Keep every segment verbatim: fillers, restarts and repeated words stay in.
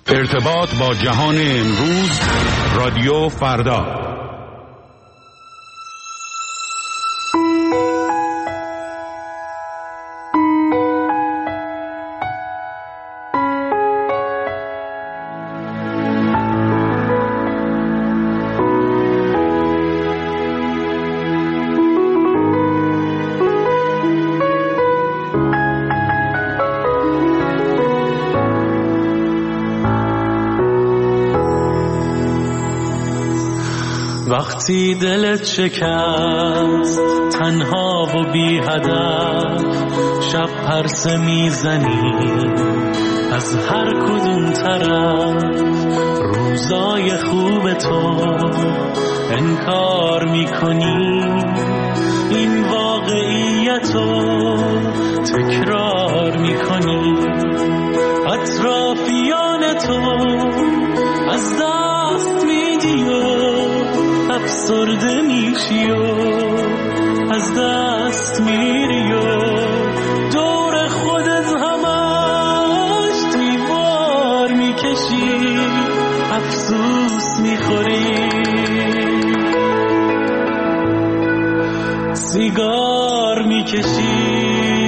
ارتباط با جهان امروز، رادیو فردا. وقتی دلت شکست تنها و بی هدف، شب پرسه میزنی از هر کدوم طرف، روزای خوب تو انکار میکنی، این واقعیتو تکرار میکنی، اطرافیان تو از دست میدی و افسرده میشی و از دست میری و دور خودت همش دیوار میکشی، افسوس میخوری، سیگار میکشی.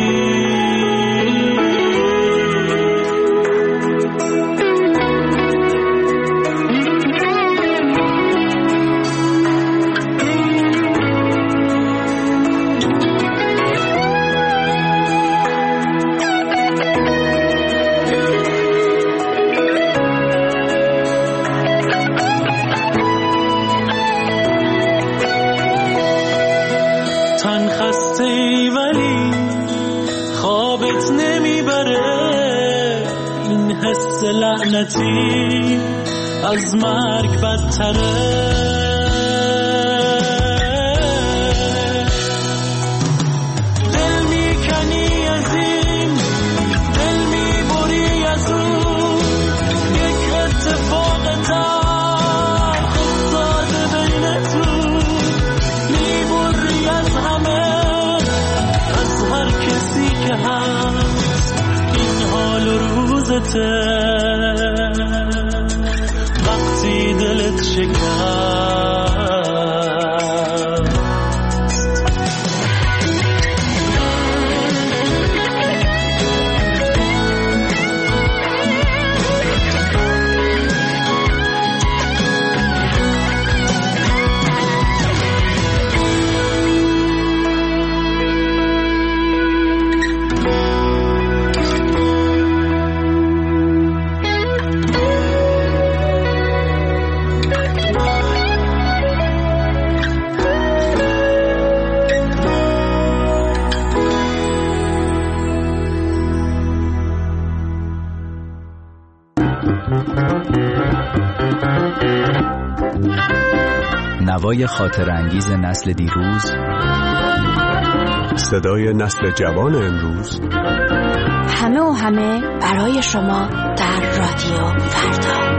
لعنتی از مرگ بدتره، دل میکنی از این، دل میبری از اون، یک اتفاق تلخ افتاده بینتون، میبری از همه، از هر کسی که هست، این حال و روزته. وقتی دلت شکست نوای خاطر انگیز نسل دیروز، صدای نسل جوان امروز، همه و همه برای شما در رادیو فردا.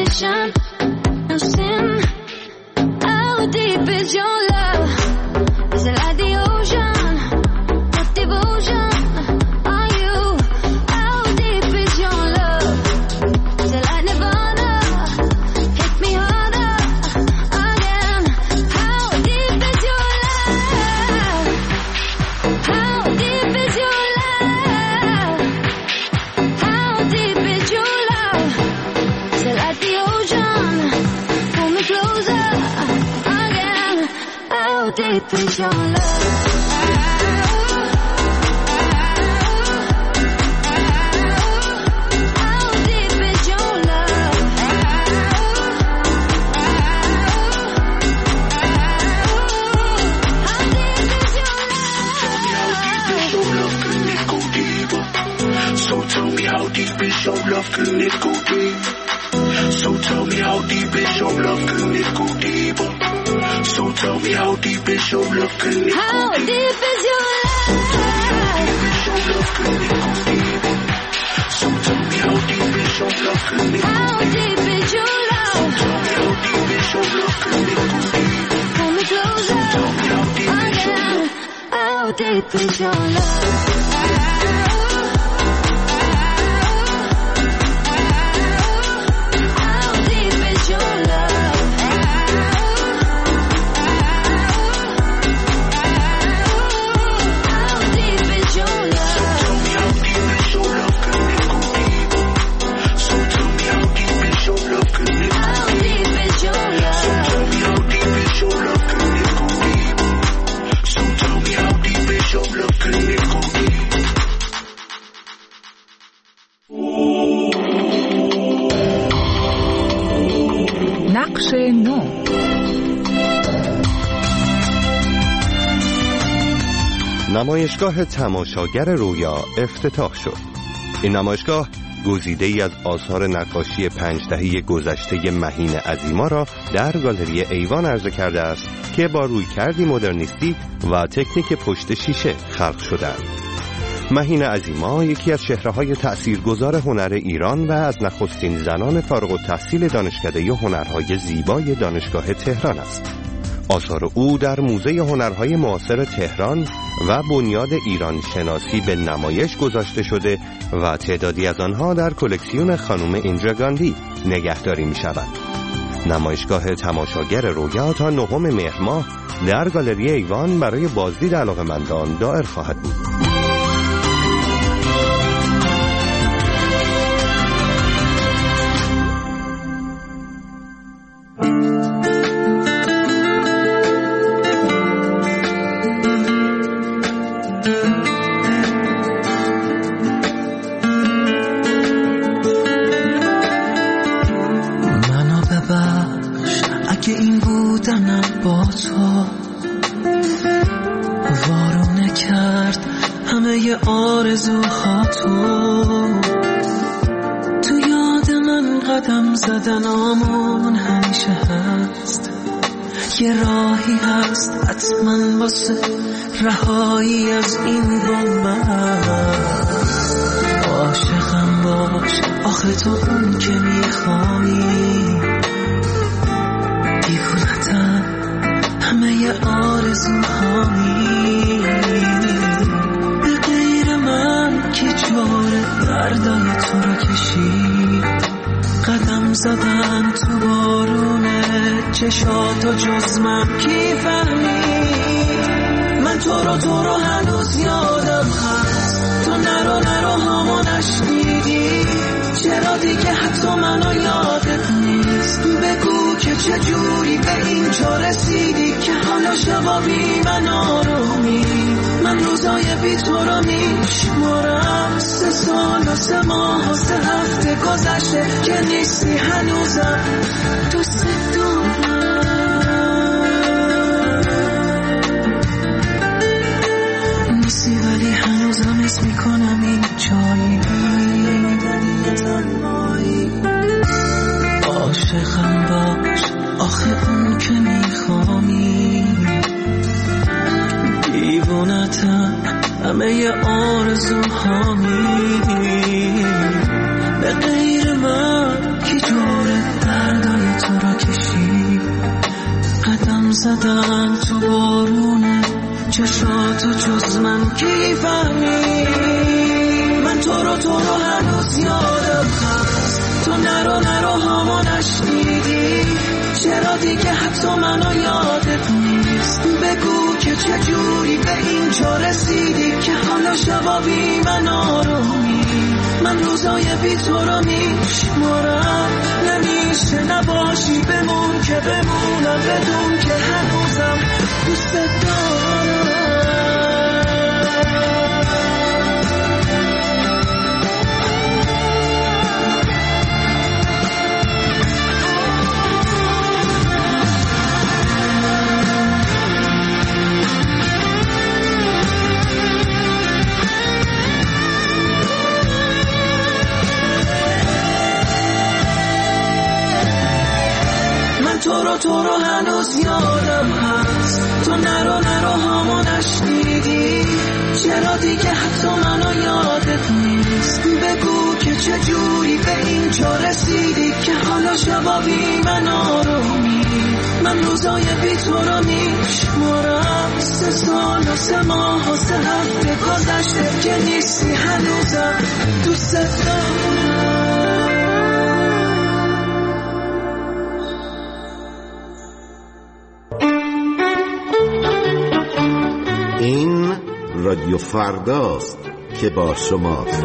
ocean of sin. How deep is your love? Is it like the ocean? What devotion are you? How deep is your love? Is it like Nirvana? Hit me harder again. How deep is your love? How deep is your love? How deep is your love? Is it like the ocean? Pull me closer again. How deep is your love? Can it go deep? So tell me how deep is your love? Can it go deeper? So tell me how deep is your love? Can it go deeper? How deep is your love? So tell me how deep is your love? Can it go deeper? How deep is your love? So tell me how deep is your love? Can it go deeper? Pull me closer again. How deep is your love? نقش نو. نمایشگاه تماشاگر رویا افتتاح شد. این نمایشگاه گزیده ای از آثار نقاشی پنج دهه گذشته مهین عظیما را در گالری ایوان عرضه کرده است که با رویکردی مدرنیستی و تکنیک پشت شیشه خلق شده است. مهین عظیما یکی از چهره‌های تأثیرگذار هنر ایران و از نخستین زنان فارغ التحصیل دانشکده هنرهای زیبای دانشگاه تهران است. آثار او در موزه هنرهای معاصر تهران و بنیاد ایران شناسی به نمایش گذاشته شده و تعدادی از آنها در کلکسیون خانم ایندرا گاندی نگهداری می شود. نمایشگاه تماشاگر رویا تا نهم مهر ماه در گالری ایوان برای بازدید علاقه‌مندان دایر خواهد بود. زدنامون همیشه هست، یه راهی هست حتما واسه رهایی از این بنبست. عاشقم باش آخه تو اون که میخوایی، دیوونتم همه آرزوهایی. به غیر من کی جوره دردای تو رو کشید، قدم زدن تو بارونه چشاتو جز من کی فهمید. من تو رو تو رو هنوز یادم هست، تو نرو نرو همو نشنیدی. چرا دیگه حتی منو یادت نیست؟ بگو که چجوری به اینجا رسیدی که حالا شبا بی من آرومی. من روزای بی تو رو میشمارم، سه سال و سه ماه و سه هفته گذشته که نیستی هنوزم دوست دارم. نیستی ولی هنوزم اسم میکنم این جایی. عاشقم باش آخه اون که میخوامی، دیوونتم همه آرزوهامی. به غیر من کی جوره قدم زدن تو بارونه چشاتو جز من کی فهمی من تو رو تو رو هنوز یادم هست تو نرو نرو هامو نشنیدی چرا دیگه حتی منو یادت نیست بگو که چجوری به اینجا رسیدی که حالا شبا بی من آرومی من روزای بی تو رو میشمارم نمیشه نباشی بمون که بمونم بدون که هنوزم دوست دارم تو رو تو رو هنوز یادم هست تو نرو نرو هامو نشنیدی چرا دیگه حتی منو یادت نیست بگو که چجوری به اینجا رسیدی که حالا شبا بی من آرومی من روزای بی تو رو میشمارم سه سال و سه ماه و سه هفته گذشته که نیستی هنوزم دوست دارم. این رادیو فرداست که با شماست.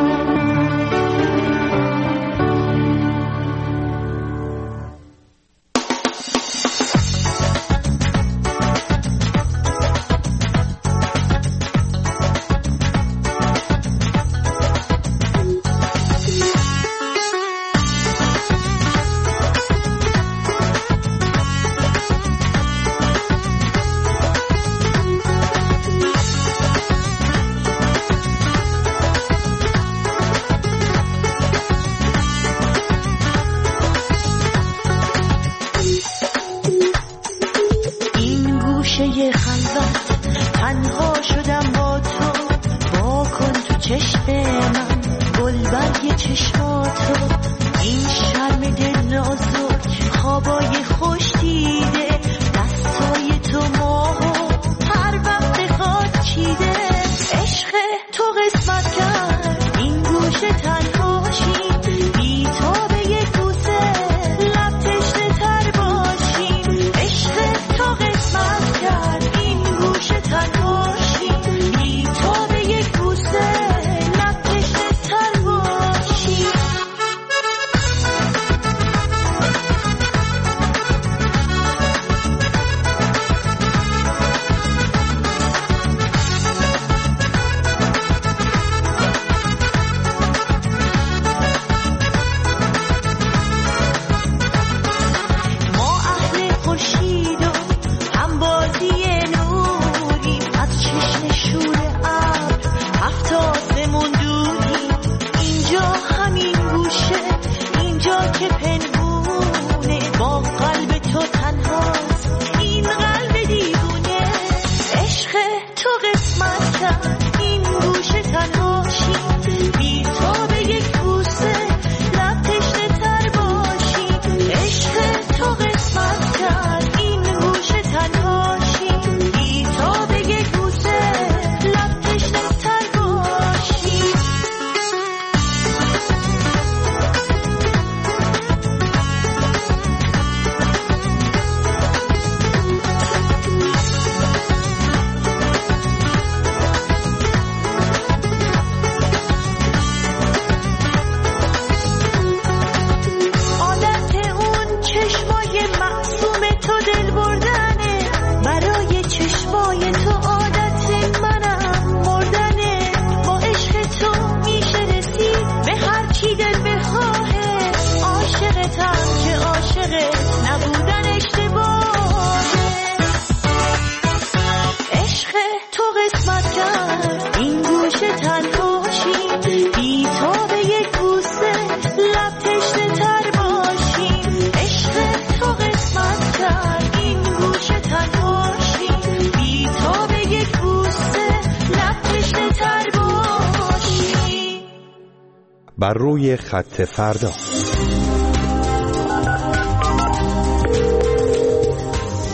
بر روی خط فردا. صحرا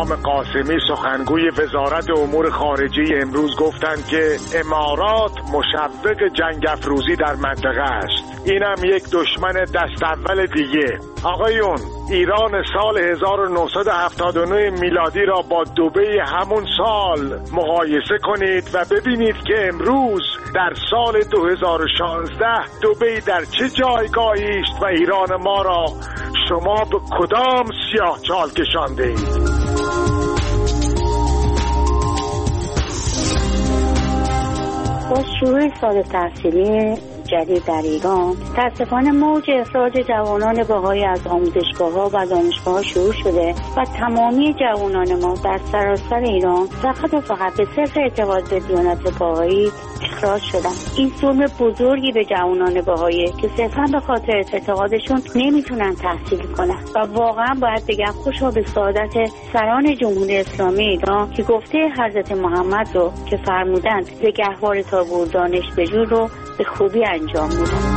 امام قاسمی سخنگوی وزارت امور خارجه امروز گفتند که امارات مشوق جنگ افروزی در منطقه است. اینم یک دشمن دست اول دیگه. آقایون، ایران سال هزار و نهصد و هفتاد و نه میلادی را با دبی همون سال مقایسه کنید و ببینید که امروز در سال دو هزار و شانزده دبی در چه جایگاهی است و ایران ما را شما به کدام سیاه چال کشانده اید؟ با شروع سال تحصیلی جدید در ایران متاسفانه موج اخراج جوانان بهایی از آموزشگاه‌ها و دانشگاه‌ها شروع شده و تمامی جوانان ما در سراسر ایران فقط و فقط به صرف اعتقاد به دیانت بهایی اخراج شدن. این ظلم بزرگی به جوانان بهایی که صرفاً به خاطر اعتقادشون نمیتونن تحصیل کنن و واقعا باید بگم خوشا به سعادت سران جمهوری اسلامی ایران که گفته حضرت محمد رو که فرمودن به گهوار تابور دانش بجو رو به خوبی انجام میدن.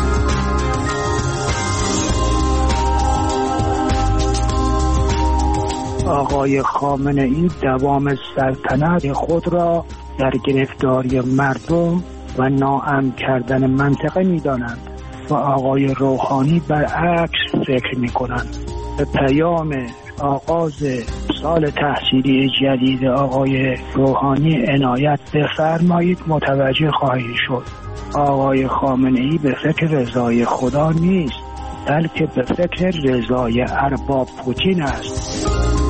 آقای خامنه‌ای دوام سلطنت خود را در گرفتاری مردم و ناامن کردن منطقه می‌دانند و آقای روحانی برعکس فکر می‌کنند. به پیام آغاز سال تحصیلی جدید آقای روحانی عنایت بفرمایید متوجه خواهید شد. آقای خامنه‌ای به فکر رضای خدا نیست، بلکه به فکر رضای ارباب پوتین است.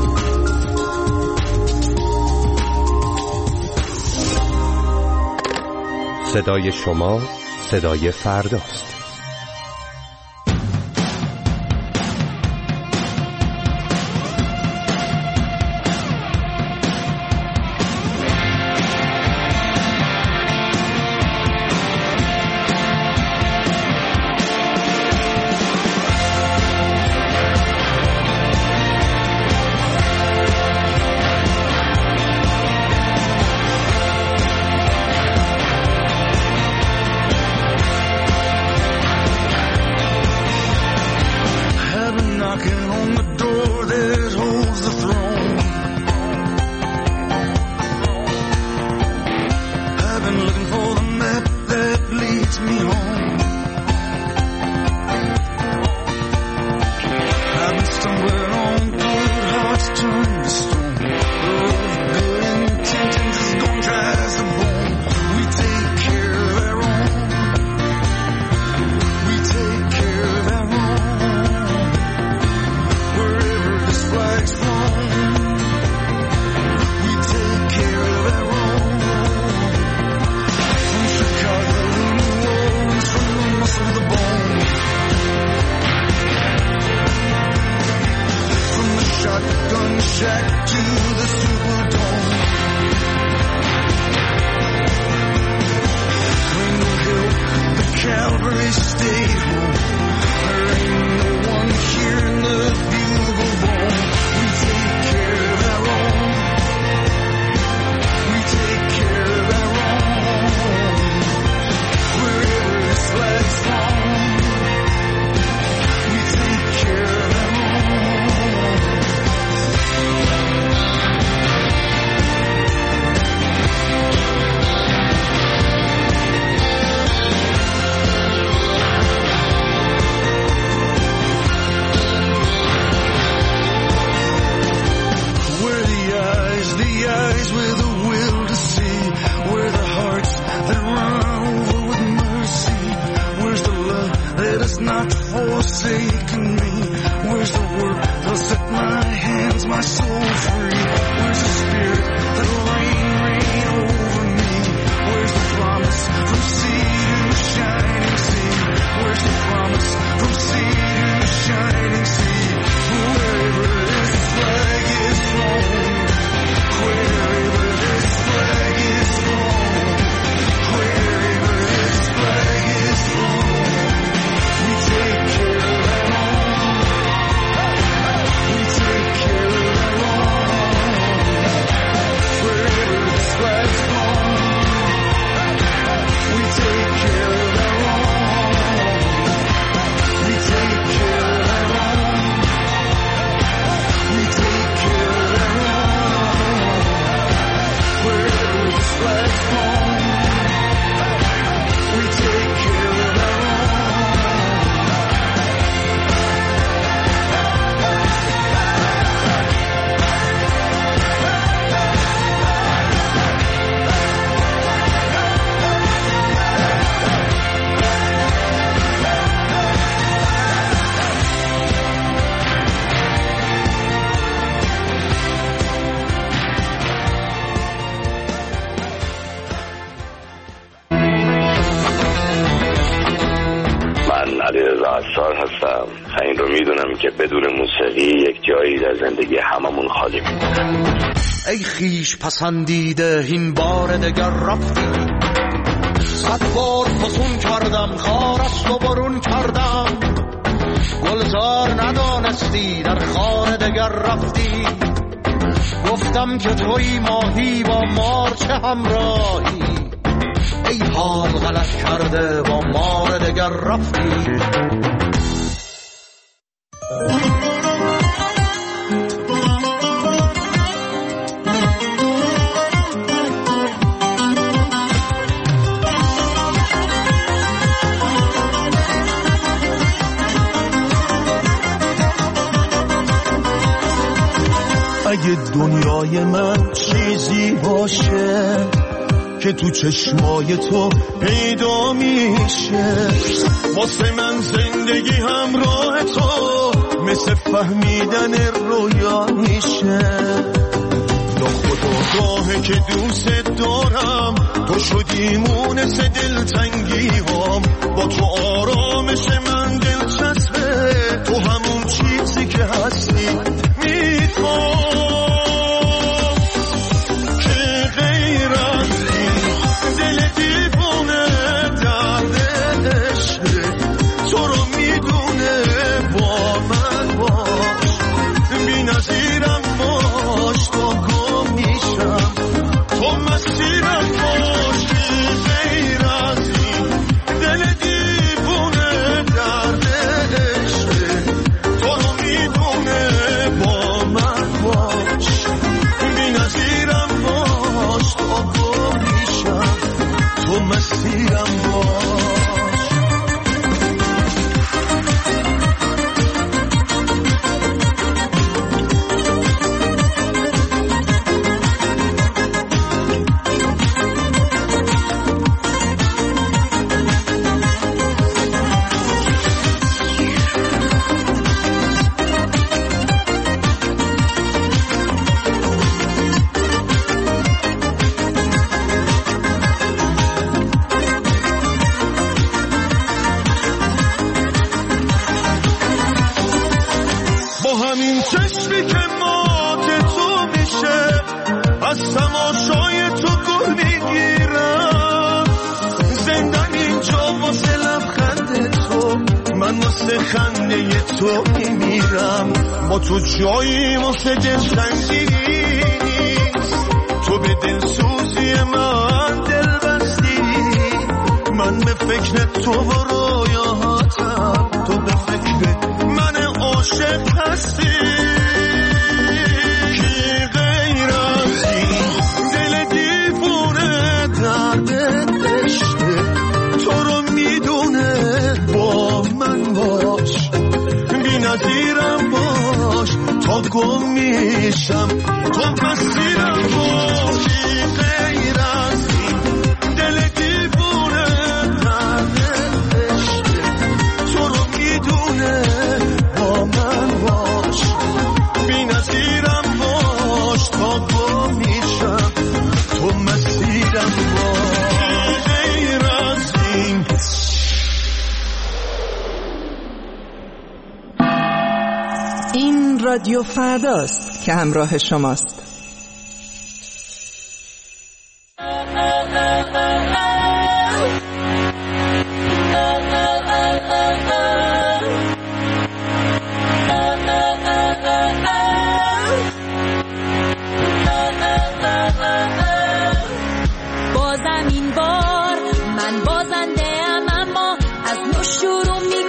صدای شما صدای فرداست. Where علیرضا عصار هستم. این رو میدونم که بدون موسیقی یک جایی در زندگی هممون خالی میمونه. ای خیش پسندیده این بار دگر رفتی، صد بار فسون کردم خارست و برون کردم، گلزار ندانستی در خار دگر رفتی، گفتم که توی ماهی با مار چه همراهی، ای حال غلط کرده با مار دگر رفتی. اگه دنیای من چیزی باشه که تو چشمای تو پیدا میشه، واسه من زندگی همراه تو مثل فهمیدن رویا میشه. یا خدا گاهه که دوست دارم تو شدی مونس دلتنگی هم، با تو آرامش من دلچسبه، تو همون چیزی که هستی میخوام که غیر از این دل دیوونه دردش تو رو میدونه، با من باش بی نظیرم باش، تا گم میشم تو مسیرم باش که غیر از این دل دیوونه دردش تو رو میدونه، با من باش بی نظیرم باش، تا گم میشم تو مسیرم باش. خنده تو میمیرم، با تو جایی واسه دل تنگی نیست، تو به دل سوزی من دل بستی، من به فکر تو و رویاهاتم، تو به فکر من عاشق هستی، کی غیر از این دل دیوونه درد عشقه، تو رو میدونه، با من باش بی نظیرم باش، تا گم میشم تو مسیرم باش، غیر از این دل دیوونه درد عشقه، تو رو میدونه، با من باش بی نظیرم باش، تا گم میشم تو مسیرم باش، غیر از این. این رادیو فرداست که همراه شماست. بازم این بار من بازنده ام، اما از نو شروع می